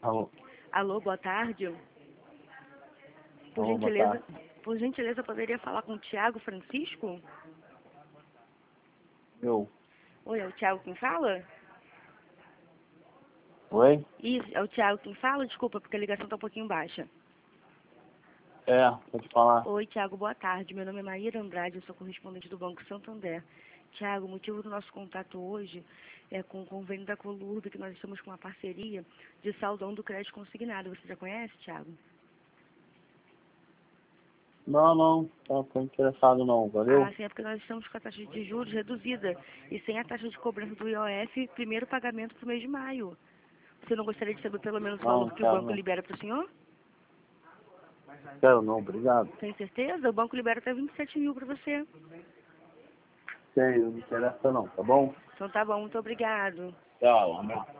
Alô, Alô, boa tarde. Por alô, boa gentileza, tarde. por gentileza, poderia falar com o Thiago Francisco? Eu. Oi, é o Thiago quem fala? Oi? Isso, é o Thiago quem fala? Desculpa, porque a ligação está um pouquinho baixa. É, pode falar. Oi, Thiago, boa tarde. Meu nome é Maíra Andrade, eu sou correspondente do Banco Santander. Thiago, o motivo do nosso contato hoje é com o convênio da Colurb, que nós estamos com uma parceria de saldão do crédito consignado. Você já conhece, Thiago? Não, tô interessado não, valeu? Ah, sim, é porque nós estamos com a taxa de juros reduzida e sem a taxa de cobrança do IOF, primeiro pagamento para o mês de maio. Você não gostaria de saber pelo menos o Não, valor que o quero banco não. libera para o senhor? Quero não, obrigado. Tem certeza? O banco libera até 27 mil para você. Sei, não me interessa não, tá bom? Então tá bom, muito obrigado. Tchau, amor.